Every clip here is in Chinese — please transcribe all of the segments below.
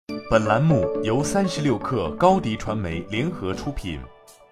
本栏目由36氪高迪传媒联合出品。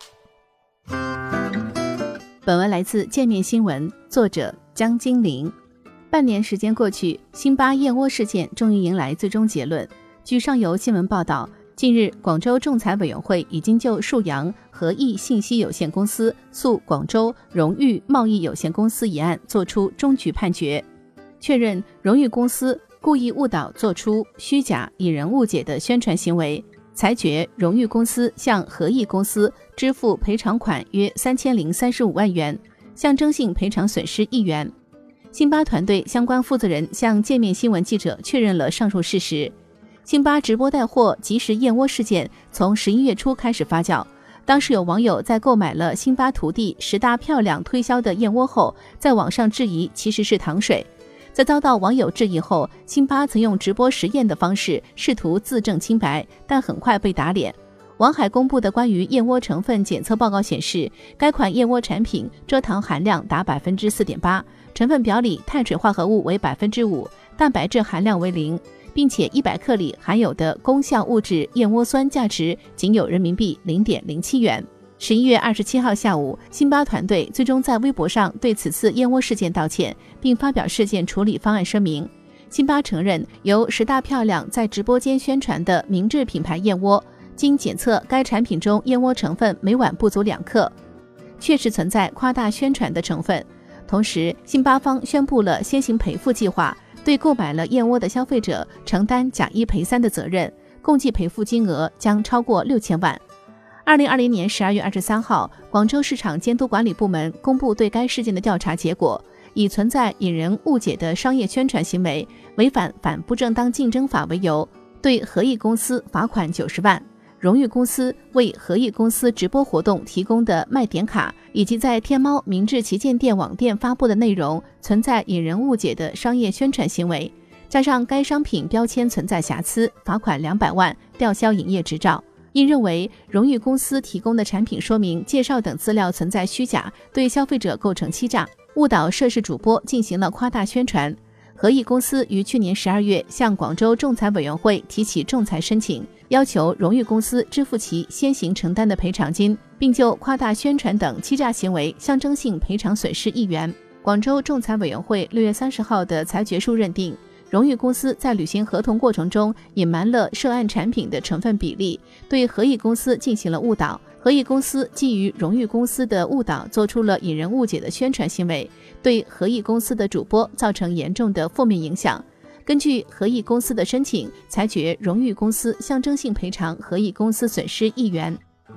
本文来自界面新闻，作者江金玲。半年时间过去，辛巴燕窝事件终于迎来最终结论。据上游新闻报道，近日广州仲裁委员会已经就数阳和益信息有限公司诉广州荣誉贸易有限公司一案作出终局判决，确认荣誉公司故意误导做出虚假引人误解的宣传行为，裁决荣誉公司向和益公司支付赔偿款约3035万元，象征性赔偿损失1元。辛巴团队相关负责人向界面新闻记者确认了上述事实。辛巴直播带货即食燕窝事件从11月初开始发酵，当时有网友在购买了辛巴徒弟10大漂亮推销的燕窝后，在网上质疑其实是糖水。在遭到网友质疑后，辛巴曾用直播实验的方式试图自证清白，但很快被打脸。王海公布的关于燕窝成分检测报告显示，该款燕窝产品蔗糖含量达 4.8%， 成分表里碳水化合物为 5%， 蛋白质含量为0%，并且100克里含有的功效物质燕窝酸价值仅有人民币 0.07 元。11月27号下午，辛巴团队最终在微博上对此次燕窝事件道歉，并发表事件处理方案声明。辛巴承认由10大漂亮在直播间宣传的明治品牌燕窝，经检测该产品中燕窝成分每碗不足2克，确实存在夸大宣传的成分。同时，辛巴方宣布了先行赔付计划，对购买了燕窝的消费者承担假1赔3的责任，共计赔付金额将超过6000万。2020年12月23号，广州市场监督管理部门公布对该事件的调查结果，以存在引人误解的商业宣传行为，违反反不正当竞争法为由，对和益公司罚款90万。荣誉公司为和益公司直播活动提供的卖点卡，以及在天猫明治旗舰店网店发布的内容存在引人误解的商业宣传行为，加上该商品标签存在瑕疵，罚款200万，吊销营业执照。因认为荣誉公司提供的产品说明、介绍等资料存在虚假，对消费者构成欺诈，误导涉事主播进行了夸大宣传。和益公司于去年12月向广州仲裁委员会提起仲裁申请，要求荣誉公司支付其先行承担的赔偿金，并就夸大宣传等欺诈行为象征性赔偿损失1元。广州仲裁委员会6月30号的裁决书认定，荣誉公司在履行合同过程中隐瞒了涉案产品的成分比例，对和益公司进行了误导。和益公司基于荣誉公司的误导，做出了引人误解的宣传行为，对和益公司的主播造成严重的负面影响。根据和益公司的申请，裁决荣誉公司象征性赔偿和益公司损失1元。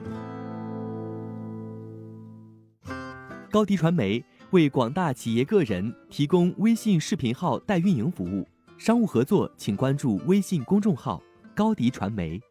高迪传媒为广大企业个人提供微信视频号代运营服务，商务合作请关注微信公众号高迪传媒。